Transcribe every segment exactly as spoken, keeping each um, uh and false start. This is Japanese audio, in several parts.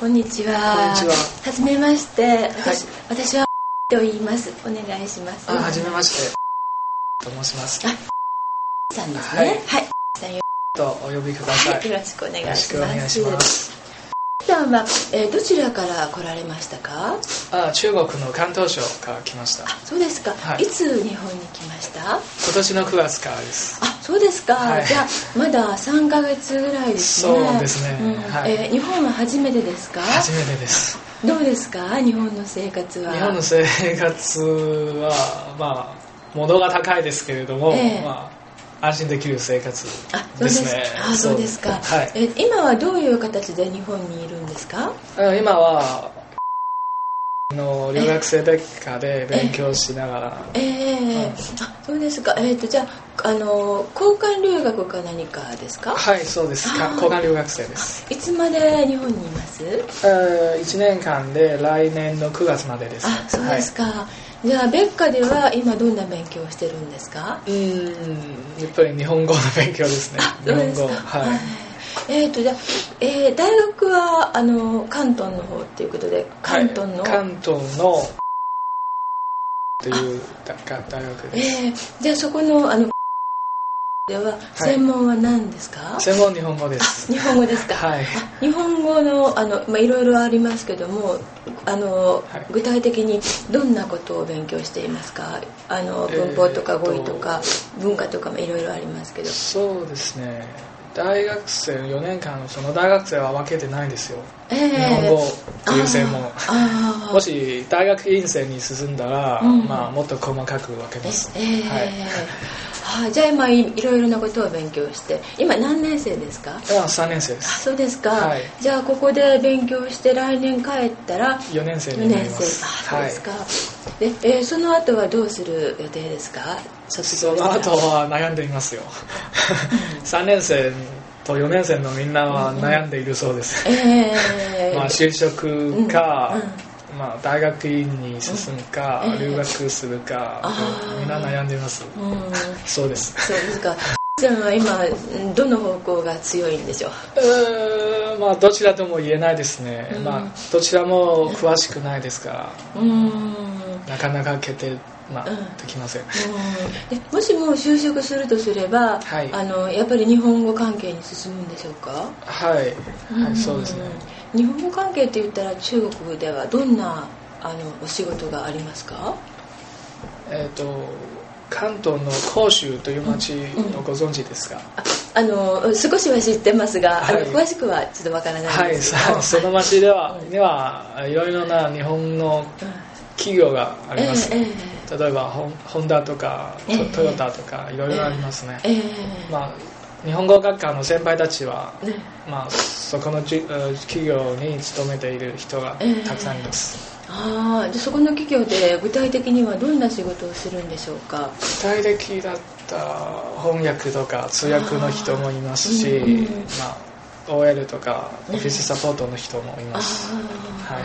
んにちは。 こんにちは。 はじめまして。私、 はい、 私はと言います。お願いします。 あ、はじめましてと申します。 あ、さんですね。 はい。 はい。さんよとお呼びください。 はい、よろしくお願いします。 よろしくお願いします。 さんは、えー、どちらから来られましたか？ あ、中国の広東省から来ました。 あ、そうですか。 はい、 いつ日本に来ました？ 今年のくがつからです。 あ、そうですか。 はい、 じゃあまださんかげつぐらいですね。 そうですね。 うん、 はい、 えー、日本は初めてですか？ 初めてです。 どうですか？日本の生活は。 日本の生活はまあ物が高いですけれども、えー、まあ安心できる生活ですね。 あ、そうですか。 はい、 え、今はどういう形で日本にいるんですか？ 今はの留学生別科で勉強しながら。 ええーうん、あ、そうですか。えっ、ー、とじゃあ、あの交換留学か何かですか？ はい、そうです。交換留学生です。 いつまで日本にいます？ いちねんかんで来年のくがつまでです。 あ、そうですか。はい、じゃあ別科では今どんな勉強をしてるんですか？ うん、やっぱり日本語の勉強ですね。日本語。はい。 えーとじゃあえー、大学はあの関東の方っていうことで、関東の、 はい、関東のという大学です。 えー、じゃあそこのあのでは専門は何ですか？ はい、専門日本語です。 日本語ですか？はい、日本語のあの、まあ、いろいろありますけども、あの、はい、具体的にどんなことを勉強していますか？あの文法とか語彙とか、えー、文化とかもいろいろありますけど。 そうですね、大学生のよねんかんのその大学生は分けてないんですよ、えー、日本語という専門。もし大学院生に進んだら、うん、まあ、もっと細かく分けます。えーはい、 はあ、じゃあ今いろいろなことを勉強して、今何年生ですか？ 今さんねん生です。 あ、そうですか。はい、じゃあここで勉強して来年帰ったらよねん生になります。 あ、そうですか。はい、で、えー、その後はどうする予定ですか？卒業したら。 その後は悩んでいますよ。さんねん生とよねん生のみんなは悩んでいるそうです。うんうん、えー、まあ就職か、うんうん、まあ、大学院に進むか、うん、留学するか、えー、みんな悩んでいます。うん、そうです。 そうですか。じゃあ今どの方向が強いんでしょう？ えー、まあどちらとも言えないですね。うん、まあどちらも詳しくないですから、うん、なかなか決定、まあ、うん、できません。うん、 でもしも就職するとすれば、はい、あのやっぱり日本語関係に進むんでしょうか？ はい、はい、そうですね。 日本語関係って言ったら中国ではどんなあのお仕事がありますか？ えっと関東の広州という町をご存知ですか？うんうん、 あ, あの少しは知ってますが、はい、あの詳しくはちょっとわからないんですけど、 はい、その町では、にはいろいろな日本の企業があります。えーえー、例えばホンダとかト、えー、トヨタとかいろいろありますね。えーまあ、日本語学科の先輩たちは、えーまあ、そこの企業に勤めている人がたくさんいます。えーああ、でそこの企業で具体的にはどんな仕事をするんでしょうか？ 具体的だった翻訳とか通訳の人もいますし、うんうん、まあ、オーエル とかオフィスサポートの人もいます。はい、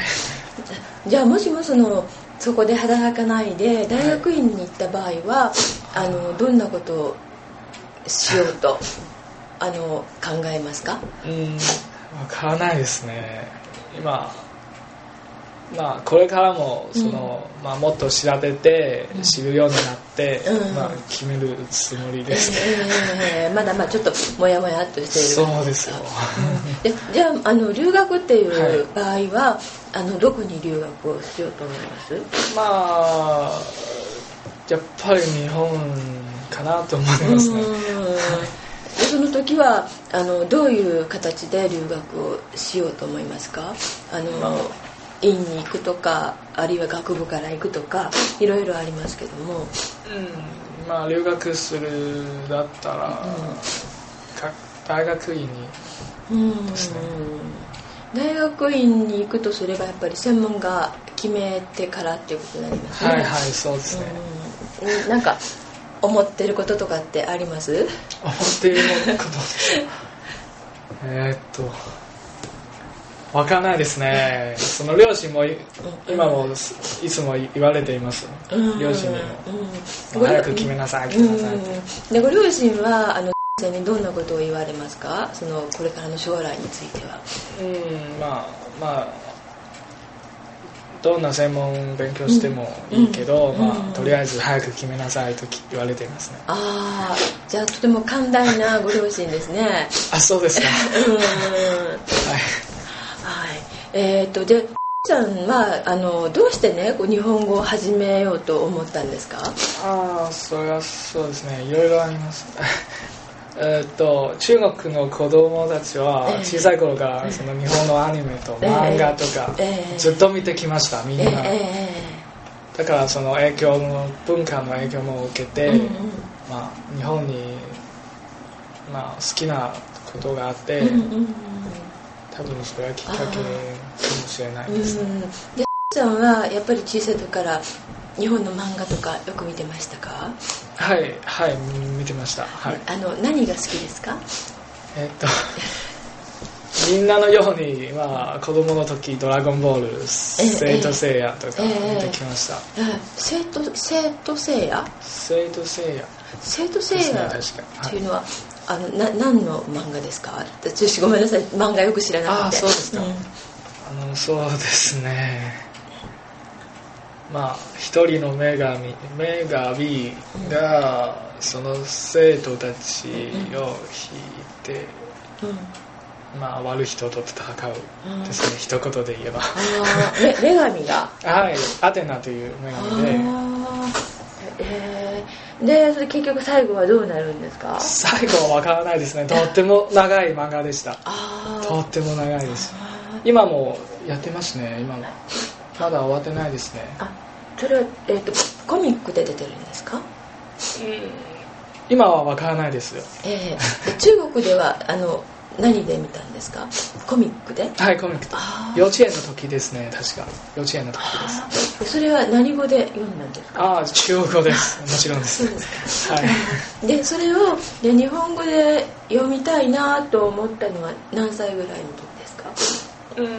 じゃあもしもそのそこで働かないで大学院に行った場合は、はい、あのどんなことをしようとあの考えますか？ うん、わからないですね。今まあ、これからもその、うん、まあ、もっと調べて知るようになって、うんまあ、決めるつもりです、 えー、まだまあちょっともやもやっとしている。 そうですよ、 うん、でじゃあ、あの留学っていう場合は、はい、あのどこに留学をしようと思います？ まあやっぱり日本かなと思いますね。 でその時はあのどういう形で留学をしようと思いますか？あの、まあ院に行くとか、あるいは学部から行くとかいろいろありますけども、うん、 まあ留学するだったら、うん、大学院にですね、 うん、大学院に行くとすればやっぱり専門が決めてからっていうことになりますね。 はいはい、そうですね、 うん、なんか思ってることとかってあります？ 思っていることえーっとわからないですね。その両親も今もいつも言われています。両親にも、うん、早く決めなさい決めなさいって、 うん、でご両親はあの先生にどんなことを言われますか？そのこれからの将来については。 うん、まあまあどんな専門勉強してもいいけど、うんまあ、とりあえず早く決めなさいと言われていますね。 ああ、じゃあとても寛大なご両親ですね。 あ、そうですか。うんはい、 はい、えー、っとでさんはあのどうしてねこう日本語を始めようと思ったんですか？ ああ、それはそうですね、いろいろありますえっと中国の子供たちは小さい頃からその日本のアニメと漫画とかずっと見てきましたみんな、だからその影響も文化の影響も受けて、うんうんまあ、日本に、まあ、好きなことがあって、うんうんうん、多分それはきっかけかもしれないですね。 でちゃんはやっぱり小さい時から日本の漫画とかよく見てましたか？ はいはい見てました、はい、 あの何が好きですか？ えっとみんなのように、まあ、子供の時ドラゴンボール、聖闘聖夜とか見てきました。 聖闘聖闘聖夜聖闘聖夜聖闘聖夜っていうのは、はい、あのな何の漫画ですか？私ごめんなさい漫画よく知らなくて。 あ、そうですか、うん、あのそうですね、まあ、一人の女神女神がその生徒たちを引いて、うんまあ、悪い人と戦うですね、一言で言えば。 あ女神がはいアテナという女神で、 えー、でそれ結局最後はどうなるんですか？ 最後は分からないですね。とっても長い漫画でした。とっても長いです。今もやってますね。今もまだ終わってないですね。 あ、それは、えーと、コミックで出てるんですか？うん、 今は分からないですよ。 えー、で中国ではあの何で見たんですか？コミックで？ はい、コミックで。幼稚園の時ですね、確か。幼稚園の時です。 それは何語で読んだんですか？ ああ、中国語です。もちろんです。 そうですか。はい。で、それをで日本語で読みたいなと思ったのは何歳ぐらいの時ですか？ うー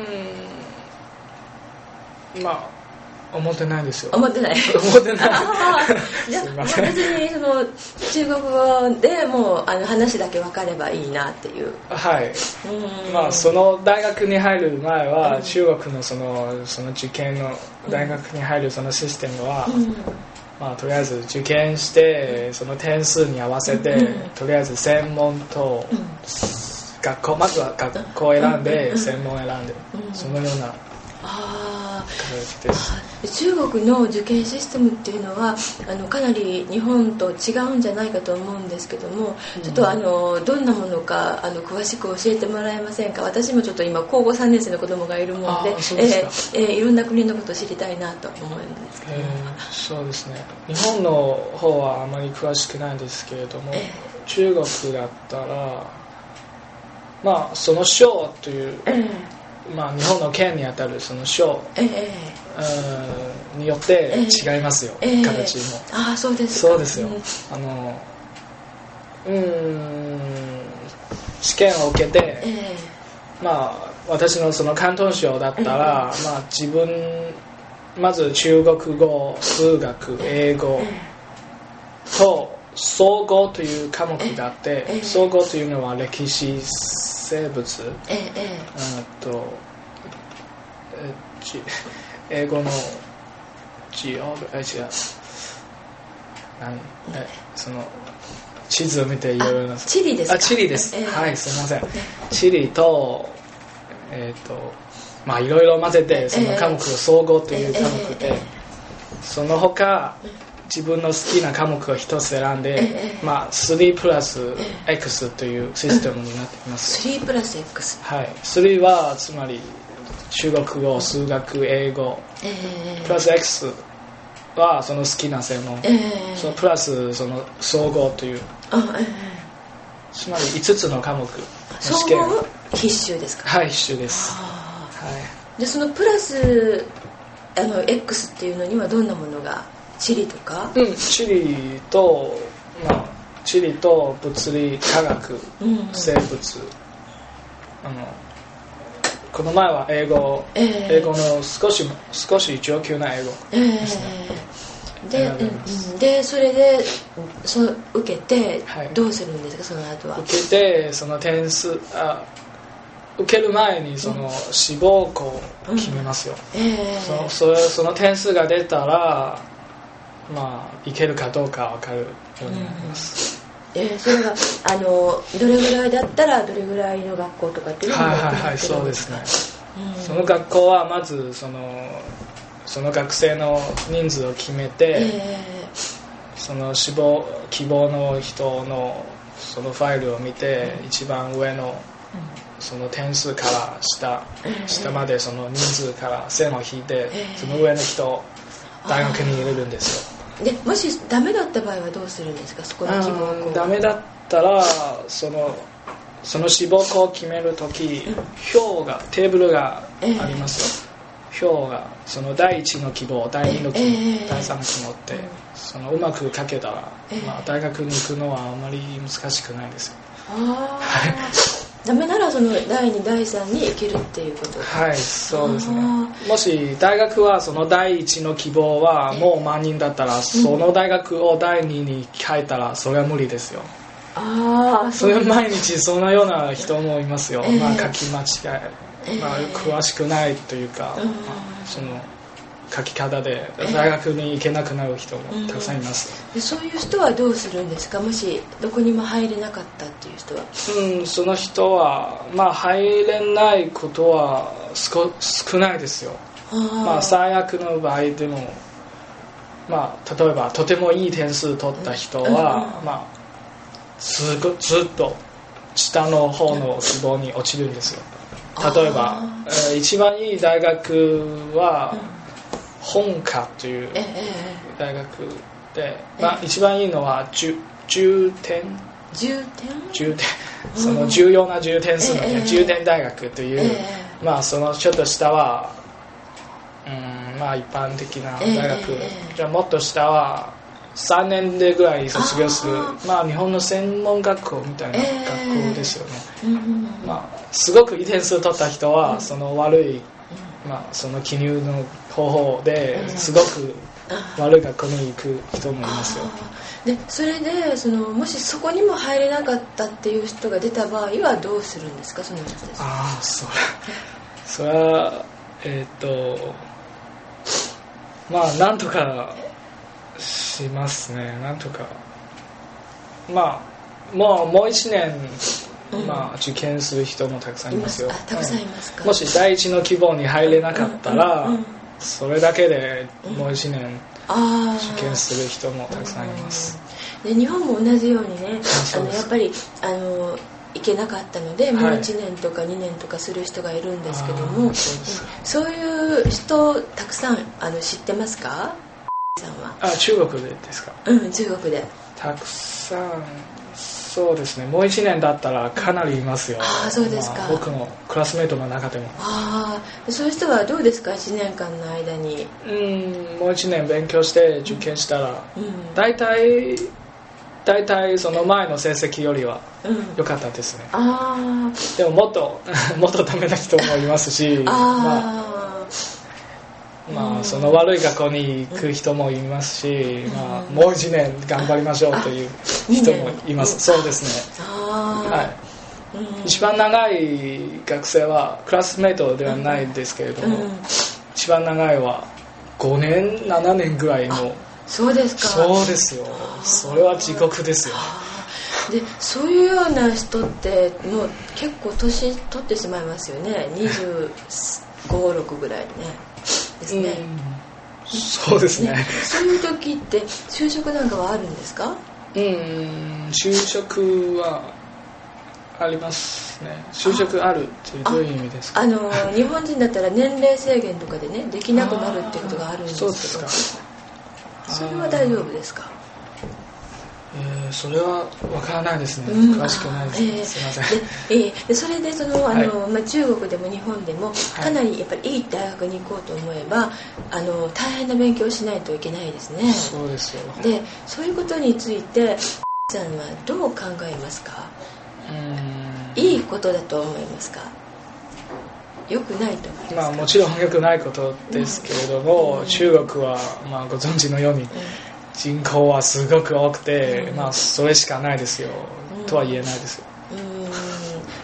ん、まあ。思ってないですよ。 思ってない。 思ってない。 じゃあ別にその中国語でもうあの話だけ分かればいいなっていう。 はい。まあその大学に入る前は中国のそのその受験の大学に入るそのシステムは、うん、まあとりあえず受験してその点数に合わせて、うん、とりあえず専門と、うん、学校まずは学校を選んで、うん、専門を選んで、うん、そのような。あ中国の受験システムっていうのはあのかなり日本と違うんじゃないかと思うんですけども、うん、ちょっとあのどんなものかあの詳しく教えてもらえませんか？私もちょっと今高校さんねん生の子供がいるもので、 そうですか。 えーえー、いろんな国のことを知りたいなと思うんですけど、えー、そうですね。日本の方はあまり詳しくないんですけれども、えー、中国だったらまあその省という、えーまあ、日本の県にあたるその省、えー、によって違いますよ、えー、形も。 ああ、そうですか。 そうですよ。あのうーん試験を受けて、えー、まあ私のその広東省だったら、えー、まあ自分まず中国語、数学、英語と総合という科目があって、えー、総合というのは歴史生物、えええー、とえ英語のジオえ違う何えその地図を見ていろいろな地理ですか？ あ、地理です、えー、はいすみません、地理とえっ、ー、とまあいろいろ混ぜてその科目を総合という科目で、えーえー、その他自分の好きな科目を一つ選んで、えーまあ、スリープラス X というシステムになっています。 スリープラス X、 はい、スリーはつまり中国語、数学、英語、えー、プラス X はその好きな専門、えー、そのプラスその総合という、えー、つまりいつつの科目の試験。 総合必修ですか？ はい、必修です。 はい、でそのプラスあの X っていうのにはどんなものが？地理とか？ うん、地理と、まあ、地理と物理、科学、うん、生物、あのこの前は英語、えー、英語の少し少し上級な英語ですね。 えー、で、うん、でそれでそ受けてどうするんですか、はい、その後は。 受けてその点数あ受ける前にその志望校を決めますよ、うんえー、そのそれその点数が出たらまあ行けるかどうか分かるようになります、 うんえー、それはあのどれぐらいだったらどれぐらいの学校とかっていうのがはいはいはいそうですね、うん、その学校はまずそのその学生の人数を決めて、えー、その志望希望の人のそのファイルを見て、うん、一番上のその点数から下、えー、下までその人数から線を引いて、えー、その上の人を大学に入れるんですよ。 でもしダメだった場合はどうするんですか？そこの希望校。 ダメだったらそのその志望校を決めるとき、うん、表がテーブルがありますよ、えー、表がそのだいいちの希望、だいにの希望、えー、だいさんの希望って、えー、そのうまく書けたら、えーまあ、大学に行くのはあまり難しくないですよ。 あダメならそのだいに、だいさんに行けるっていうことですか？ はいそうですね。もし大学はそのだいいちの希望はもう満人だったら、えー、その大学をだいにに変えたらそれは無理ですよ。 あそれ毎日そのような人もいますよ、えーまあ、書き間違い、まあ、詳しくないというか、えーまあ、その書き方で大学に行けなくなる人もたくさんいます、 えー、そういう人はどうするんですか？もしどこにも入れなかったっていう人は。 うんその人は、まあ、入れないことは 少, 少ないですよ。まあ、最悪の場合でも、まあ、例えばとてもいい点数取った人は、うんまあず, ずっと下の方の希望に落ちるんですよ。例えば、えー、一番いい大学は本科という大学で、まあ、一番いいのは 10, 10点じゅうてんじゅうてんその重要なじゅうてん数の、ね、じゅうてん大学という、まあ、そのちょっと下は、うんまあ、一般的な大学、じゃあもっと下はさんねんでぐらい卒業するあ、まあ、日本の専門学校みたいな学校ですよね、えーうんまあ、すごくいい点数取った人は、うん、その悪い、まあ、その記入の方法ですごく悪い学校に行く人もいますよ。 でそれでそのもしそこにも入れなかったっていう人が出た場合はどうするんですか？その人たち。 ああそれそれはえっ、ー、とまあなんとかしますね。なんとかまあもうもう一年、うんまあ、受験する人もたくさんいますよ。 いますあたくさんいますか、 うん、もし第一の希望に入れなかったら、うんうんうん、それだけでもう一年、うん受験する人もたくさんいます。 で日本も同じようにねあのやっぱりあの行けなかったので、はい、もういちねんとかにねんとかする人がいるんですけども、そう、そういう人たくさんあの知ってますか？さんはあ中国でですか？ うん中国でたくさんそうですね。もういちねんだったらかなりいますよ。 あそうですか、まあ、 僕のクラスメートの中でも。 あそういう人はどうですか？いちねんかんの間にうんもういちねん勉強して受験したら、うん、大体大体その前の成績よりは良かったですね、うん、あでももっともっとダメな人もいますしあ、まあまあ、その悪い学校に行く人もいますし、うんまあ、もういちねん頑張りましょうという人もいます。そうですね、はい、うん、一番長い学生はクラスメートではないですけれども、うん、一番長いはごねんななねんぐらいの。 そうですか。 そうですよ。それは地獄ですよ。 でそういうような人ってもう結構年取ってしまいますよね。にじゅうご、ろくぐらいねですね、 うん、そうです ね, ねそういう時って就職なんかはあるんですか？ うん就職はありますね。就職あるってどういう意味ですか？ あの日本人だったら年齢制限とかでねできなくなるってことがあるんですけど、 そうですか。 それは大丈夫ですか？ えー、それは分からないですね、うん、詳しくないですね、えー、すいません。 で、えー、でそれでそのあの、はいまあ、中国でも日本でもかなりやっぱりいい大学に行こうと思えばあの大変な勉強をしないといけないですね。 そうですよ。 でそういうことについてさんはどう考えますか？うんいいことだと思いますか？良くないと思いますか？ まあ、もちろん良くないことですけれども、うん、中国は、まあ、ご存知のように、うん人口はすごく多くて、うんまあ、それしかないですよ、うん、とは言えないですよ。 うん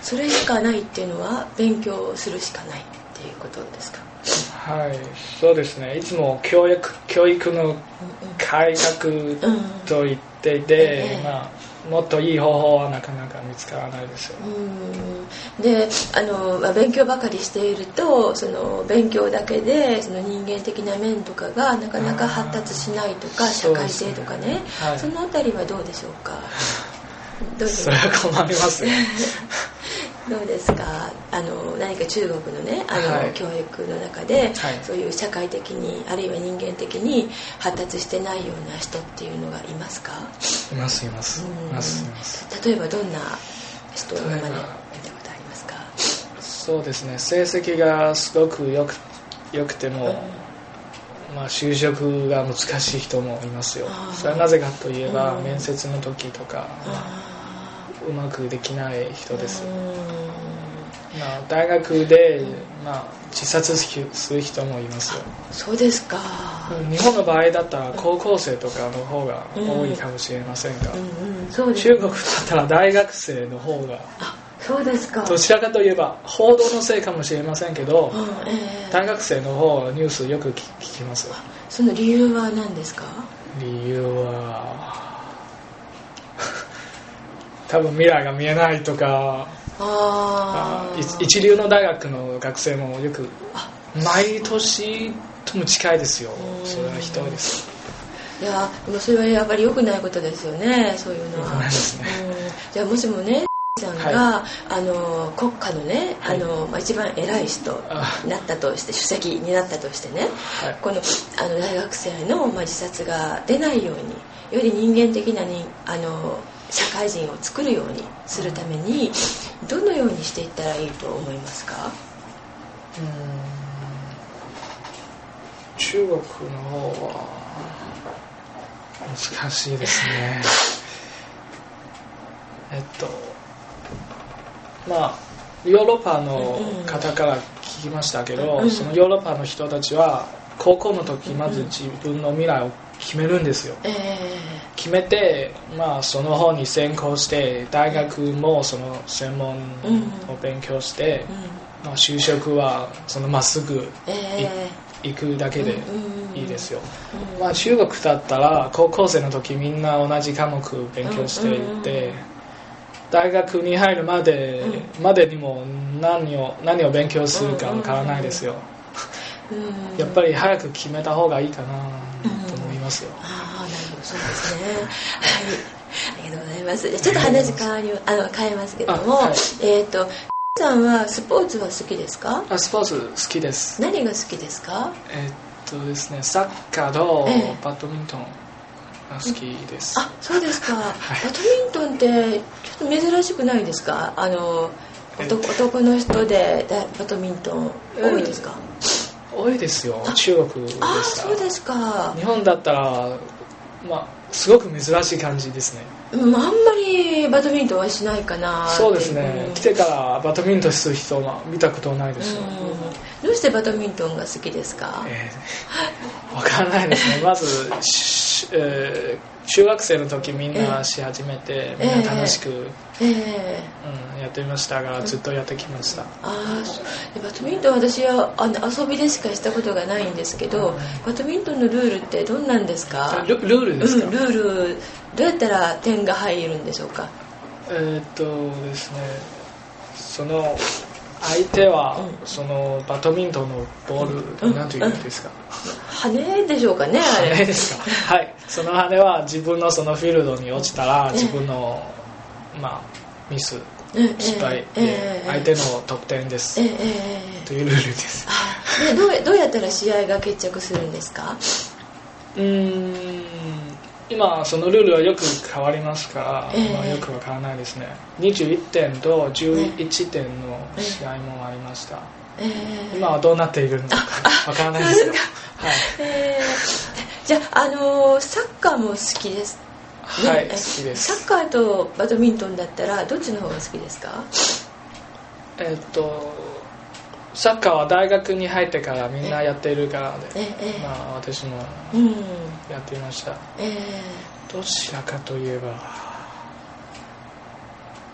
それしかないっていうのは勉強するしかないっていうことですか？ はい、そうですね。いつも教育教育の改革と言っていて、うんうん、まあ、もっといい方法はなかなか見つからないですよ。 うんであの勉強ばかりしているとその勉強だけでその人間的な面とかがなかなか発達しないとか社会性とかね、ね、はい、そのあたりはどうでしょうか？ どうそれは困りますよどうですか？あの何か中国のねあの、はい、教育の中で、はい、そういう社会的にあるいは人間的に発達してないような人っていうのがいますか？ いますいますいますいます。 例えばどんな人の真似見たことありますか？ そうですね、成績がすごくよく、よくても、うん、まあ、就職が難しい人もいますよ。それはなぜかといえば、うん、面接の時とか、まあうまくできない人です。まあ、大学で、まあ、自殺する人もいますよ。 そうですか。 日本の場合だったら高校生とかの方が多いかもしれませんが、 うんうんそうですね、中国だったら大学生の方がそうですか。 どちらかといえば報道のせいかもしれませんけど、うんえー、大学生の方がニュースよく聞きますよ。 その理由は何ですか？ 理由は多分未来が見えないとか、あ一流の大学の学生もよく毎年とも近いですよ。それはひどいです。 いやでもそれはやっぱり良くないことですよね、そういうのは。 良くないですね。 じゃあもしもねさんが、はい、あの国家のね、はい、あのまあ、一番偉い人になったとして主席になったとしてね、はい、このあの大学生の、まあ、自殺が出ないようにより人間的なにあの社会人を作るようにするためにどのようにしていったらいいと思いますか？ うーん中国の方は難しいですねえっとまあヨーロッパの方から聞きましたけど、うんうん、そのヨーロッパの人たちは高校の時まず自分の未来を決めるんですよ、えー、決めて、まあ、その方に専攻して大学もその専門を勉強して、うんうんまあ、就職はそのまっすぐ、えー、行くだけでいいですよ、うんうんまあ、中国だったら高校生の時みんな同じ科目勉強していて、うんうん、大学に入るまで、うん、までにも何を、何を勉強するかわからないですよ、うんうん、やっぱり早く決めた方がいいかなと思いますよ、うん、 ああなるほどそうですねはいありがとうございます。ちょっと話変わりあの変えますけども、はい、えっ、ー、とさんはスポーツは好きですか？ あスポーツ好きです。 何が好きですか？ えっ、ー、とですねサッカーとバドミントンが好きです、 えー、あそうですか、はい、バドミントンってちょっと珍しくないですか？あの 男, 男の人でバドミントン多いですか？ えー、多いですよ。中国ですか？ あそうですか。 日本だったらまあすごく珍しい感じですね。 うん、あんまりバドミントンはしないかな。 そうですね、うん、来てからバドミントンする人は見たことないですよ、うん、 どうしてバドミントンが好きですか？ えー、分からないですねまず、えー、中学生の時みんなし始めて、えー、みんな楽しく、えーえーうん、やってみましたがずっとやってきました、うん、 あバドミントン私はあ遊びでしかしたことがないんですけど、うん、バドミントンのルールってどんなんですか？ ル, ルールですか、 うん、ルールどうやったら点が入るんでしょうか？ えー、っとですねその相手は、うん、そのバドミントンのボール、うん、なんていうんですか、 うん、羽でしょうかねあれ羽ですかはいその羽は自分のそのフィールドに落ちたら自分の、えー、まあミス失敗で相手の得点です、えーえー、というルールです。 あでどう、どうやったら試合が決着するんですか？ うーん今そのルールはよく変わりますから、えーまあ、よくわからないですね。にじゅういってんとじゅういってんの試合もありました、えー、今はどうなっているのかわからないですよはいえー、じゃあ、あのー、サッカーも好きですね、 はい好きです。 サッカーとバドミントンだったらどっちの方が好きですか？ えー、っとサッカーは大学に入ってからみんなやっているからで、ええまあ、私もやっていました、うんえー、どちらかといえば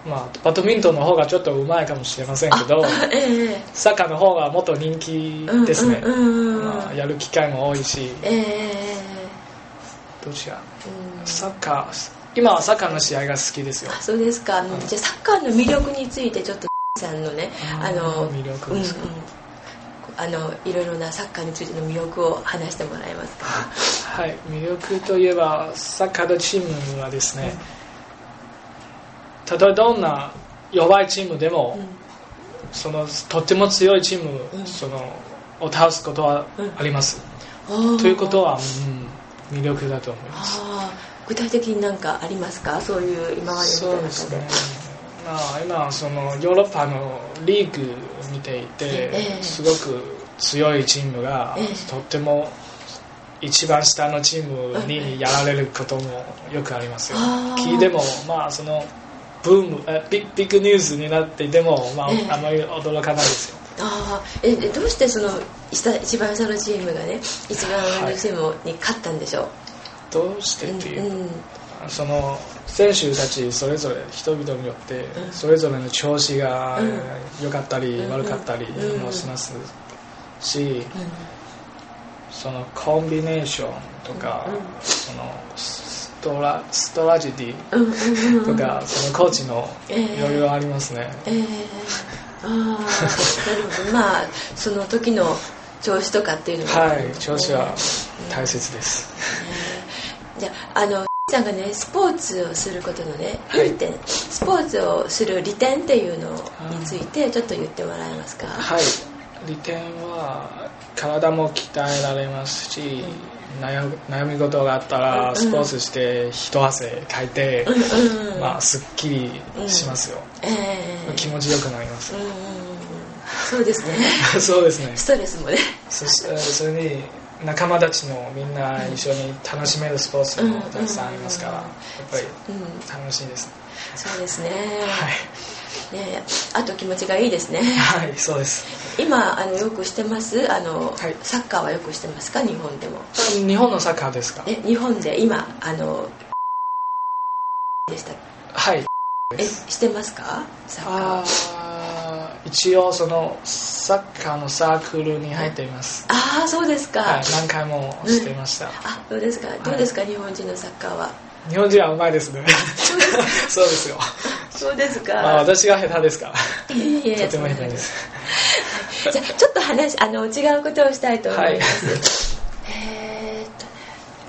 まあ、バドミントンの方がちょっと上手いかもしれませんけど、ええ、サッカーの方がもっと人気ですね、まあ、やる機会も多いし、えー、どちら、うん、サッカー今はサッカーの試合が好きですよ。 あ、そうですか、うん、じゃあサッカーの魅力についてちょっとさんのね、あの魅力ですか、うんうん、 あのいろいろなサッカーについての魅力を話してもらえますか。 はい、魅力といえばサッカーのチームはですね、たとえどんな弱いチームでも、うん、そのとっても強いチーム、うん、そのを倒すことはあります、うん、ということは、うん、魅力だと思います。 あ、具体的に何かありますか、そういう今まで見た中で。そうですね、 まあ、今そのヨーロッパのリーグを見ていて、えー、すごく強いチームが、えー、とっても一番下のチームにやられることもよくありますよ。聞いても、まあ、そのブームビッ、ビッグニュースになっていても、まあ、えー、あまり驚かないですよ。 あえどうしてその一番下のチームがね一番上のチームに勝ったんでしょう。はい、 どうしてっていう、うんうん、その選手たちそれぞれ人々によってそれぞれの調子が良かったり悪かったりもしますし、うんうん、そのコンビネーションとか、うんうん、そのストラ、ストラジディとか、そのコーチのいろいろありますね。えーえー、あなるほど。まあその時の調子とかっていうのも、はい、調子は大切です、 えー、じゃああのさんがねスポーツをすることのね利点、はい、スポーツをする利点っていうのについてちょっと言ってもらえますか。 はい、利点は体も鍛えられますし、うん、悩, 悩み事があったらスポーツして一汗かいて、うんうん、まあ、すっきりしますよ、うんえー、気持ちよくなります、うんうん、 そうですねそうですね、 ストレスもねそ, それに仲間たちもみんな一緒に楽しめるスポーツもたくさんありますから、やっぱり楽しいです、 うん、そうですね、 はいね、あと気持ちがいいですね。 はい、そうです。 今あのよくしてますあの、はい、サッカーはよくしてますか、日本でも。 日本のサッカーですか。 え日本で今あのでした。 はいえしてますか、サッカー。 あ一応そのサッカーのサークルに入っています。 ああそうですか、 はい、何回もしていました、うん、 あどうですか、どうですか、はい、日本人のサッカーは。 日本人はうまいですねそうですよ。 そうですか、 まあ、私が下手ですから。 いやいやとても下手ですじゃあちょっと話あの違うことをしたいと思います、はい、えーっとね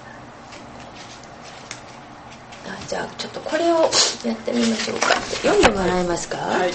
あじゃあちょっとこれをやってみましょうか。読んでもらえますか。はい、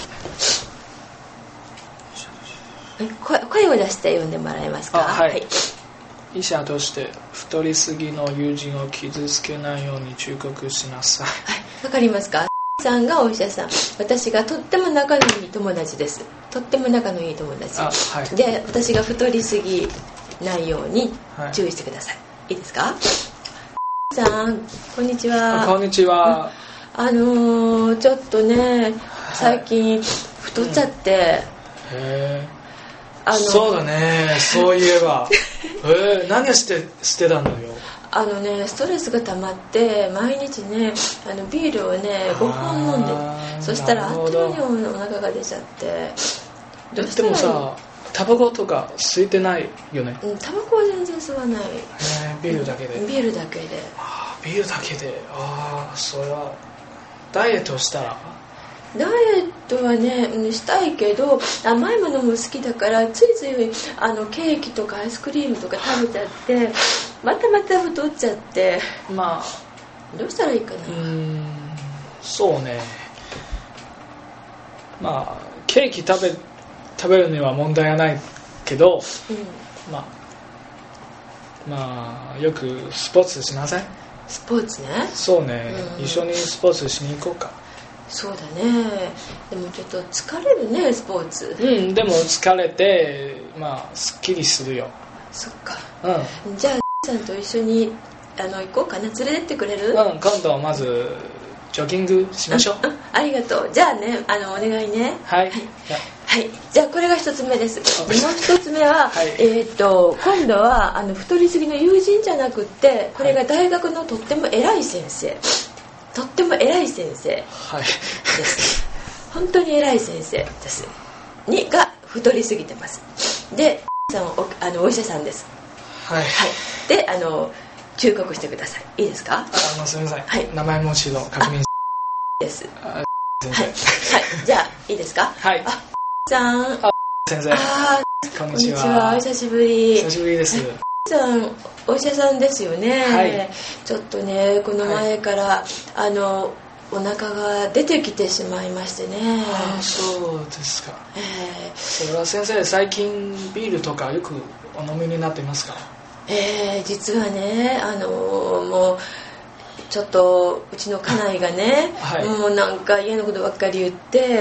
声, 声を出して読んでもらえますか。 はい、はい、医者として太りすぎの友人を傷つけないように忠告しなさい。 はい、わかりますか。さんがお医者さん、私がとっても仲のいい友達です。とっても仲のいい友達、 はい、 で私が太りすぎないように注意してください、はい、いいですか。さんこんにちは。 こんにちは。 あのー、ちょっとね最近太っちゃって、はい、うん、へえあのそうだね、そういえばえー、何をしてしてたんだよ。 あのねストレスが溜まって毎日ねあのビールをねごほん飲んで、そしたらあっという間にお腹が出ちゃって。 どうしたらいい。でもさタバコとか吸ってないよね。 うん、タバコは全然吸わない。 えー、ビールだけで。 ビールだけで。 あビールだけで。ああそれはダイエットしたら。 ダイエットはねしたいけど甘いものも好きだからついついあのケーキとかアイスクリームとか食べちゃってまたまた太っちゃって、 まあどうしたらいいかな。うーんそうね、まあケーキ食べ食べるには問題はないけど、うん、まあまあよくスポーツしなさい。 スポーツね。 そうね、うん、一緒にスポーツしに行こうか。 そうだね。でもちょっと疲れるねスポーツ。 うんでも疲れてまあすっきりするよ。 そっか、 うん、 じゃあさんと一緒にあの行こうかな。連れてってくれる。 うん、今度まずジョギングしましょう。 あ, ありがとう。じゃあねあのお願いね。 はい、はいはい、じゃあこれが一つ目です。もう一つ目は、はい、えー、っと今度はあの太りすぎの友人じゃなくってこれが大学のとっても偉い先生、とっても偉い先生です、 はい、 本当に偉い先生ですにが太りすぎてます。でさんおあのお医者さんです。 はい、はい、 であの忠告してください。いいですか？ あのすみません、はい、名前も一度確認ですはい、はい、じゃあいいですか？ はい。 あさんあ先生あこんにちは。 こんにちは。お久しぶり。 久しぶりです。 さんお医者さんですよね。 はい。 ちょっとねこの前から、はい、あのお腹が出てきてしまいましてね。 ああそうですか。 えー、 それは先生最近ビールとかよくお飲みになっていますか？ えー、実はねあのもうちょっとうちの家内がね、はい、もうなんか家のことばっかり言って、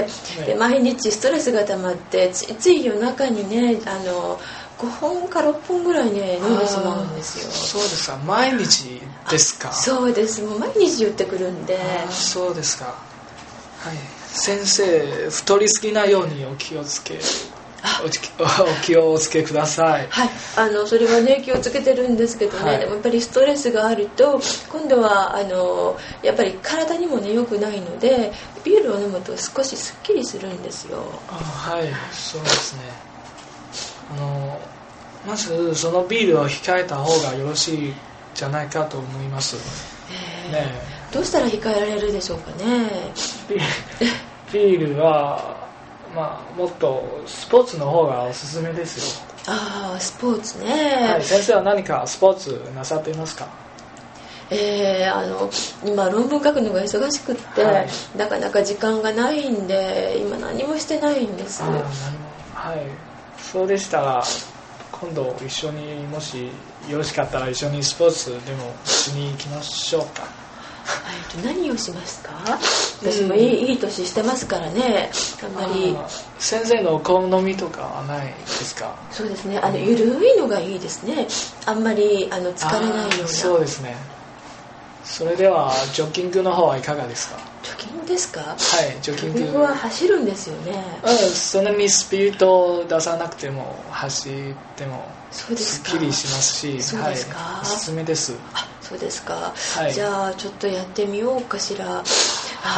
はい、で毎日ストレスが溜まってついつい夜中にねあのごほんかろっぽんぐらいね飲んでしまうんですよ。 そうですか。毎日ですか？ そうです。もう毎日言ってくるんで。 あそうですか。はい。先生太りすぎないようにお気をつけお気をつけください。 はい、あのそれはね気をつけてるんですけどね、はい、でもやっぱりストレスがあると今度はあのやっぱり体にもね良くないのでビールを飲むと少しすっきりするんですよ。 あはいそうですね。あのまずそのビールを控えた方がよろしいじゃないかと思います、 えーね、どうしたら控えられるでしょうかね。 ビールはまあ、もっとスポーツの方がおすすめですよ。 ああスポーツね、 はい、先生は何かスポーツなさっていますか？ えー、あの今論文書くのが忙しくって、はい、なかなか時間がないんで今何もしてないんです。あ何もはい、そうでしたら今度一緒にもしよろしかったら一緒にスポーツでもしに行きましょうか。 はい、何をしますか？私もいい、うん、いい年してますからね。あんまり先生のお好みとかはないですか？ そうですね。あのゆるいのがいいですね。あんまりあの疲れないような。 そうですね。それではジョギングの方はいかがですか？ ジョギングですか？はいジョギング。 ジョギングは走るんですよね。 うん、そんなにスピードを出さなくても走ってもすっきりしますし、 そうですか、 はい、おすすめです。 あそうですか、 はい、 じゃあちょっとやってみようかしら。 はい、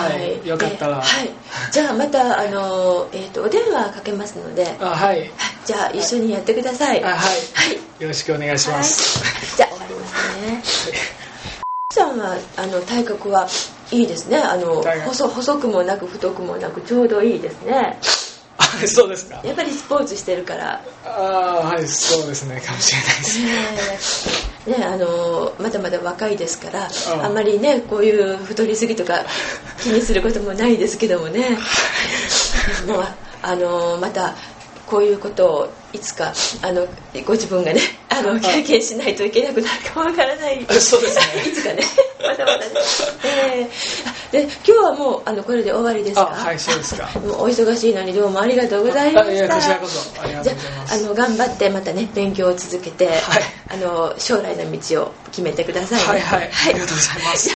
はい、よかったら、 はい、じゃあまたあの、えー、とお電話かけますので、 あ、はい、 じゃあ一緒にやってください。 はい、はい、よろしくお願いします、 はい、じゃあ終わりますね。さんはあの体格はいいですね。あの 細, 細くもなく太くもなくちょうどいいですね。 そうですか。 やっぱりスポーツしてるから。 あはいそうですねかもしれないですね。ねあのまだまだ若いですからあんまりねこういう太りすぎとか気にすることもないですけどもねもうあのまたこういうことをいつかあのご自分がねあの経験しないといけなくなるかもわからない。 そうですね。 いつかねまたまたね、えー、で今日はもうあのこれで終わりですか？ あはいそうですか。 もうお忙しいのにどうもありがとうございました。 いやこちらこそありがとうございます。 じゃあ、あの頑張ってまたね勉強を続けて、 はい、 あの将来の道を決めてくださいね。 はいはい、はい、ありがとうございます。